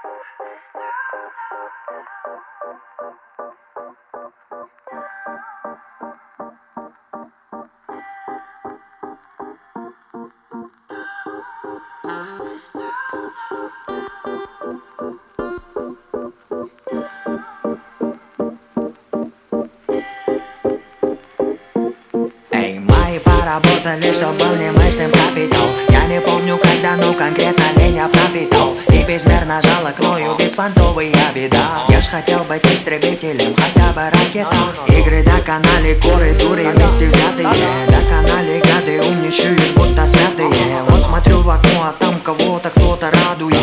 Поработали, что был немыслим капитал. Я не помню когда, но конкретно меня пропитал. И безмерно жалок, мною беспонтовая беда. Я ж хотел быть истребителем, хотя бы ракета. Игры доконали горы, дури вместе взятые. Доконали гады, умничают, будто святые. Вот смотрю в окно, а там кого-то кто-то радует.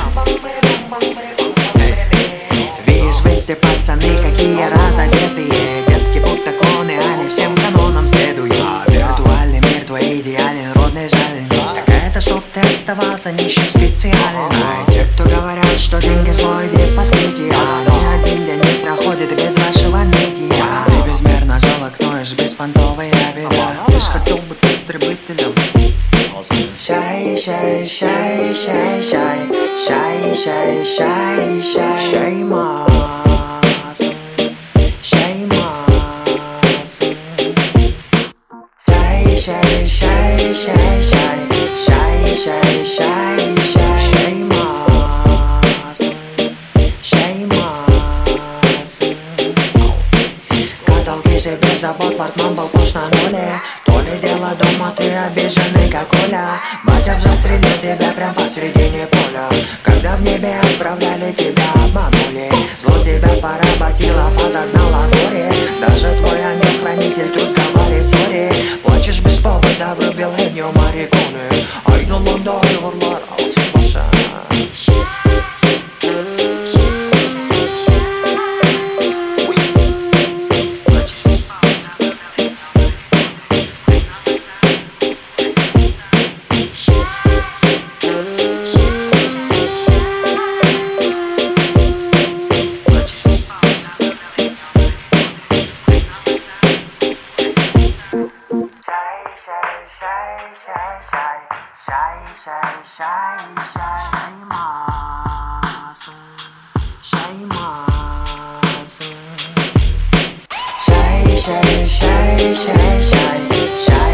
Видишь, вы все пацаны, какие разодетые. Детки будто клоны, они всем канонам следуют. Виртуальный мир твой идеален, родный жаль. Так это чтоб ты оставался нищим специально. Те, кто говорят, что деньги зло, иди поспите. Ни один день не проходит без вашего нытья. Ты безмерно жалок, ноешь, беспонтовая беда. Ты ж хотел быть истребителем. Шай, шай, шай, шай, шай, шай, шай, шай, шай, шаймас, шаймас. Шай, шай, шай, шай, шай, шай, шай, шай, шай, шаймас, шаймас. Каталки же без забот, портман был пуш на нуле. То ли дело дома, ты обиженный как Оля. Батя застрелил тебя прям посредине поля. Когда в небе отправляли, тебя обманули. Зло тебя поработило, подогнало горе. Даже твой ангел-хранитель тут говорит сори. Плачешь без повода, врубил Эннио Морриконе. I don't wonder your morals, Паша.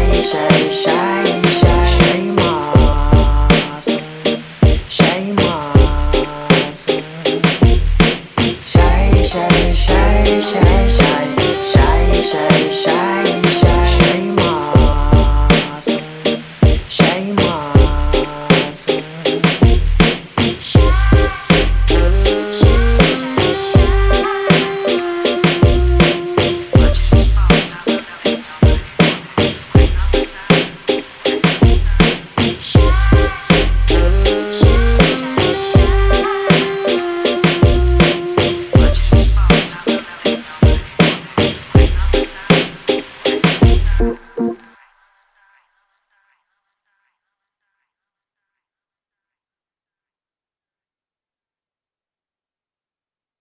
Shame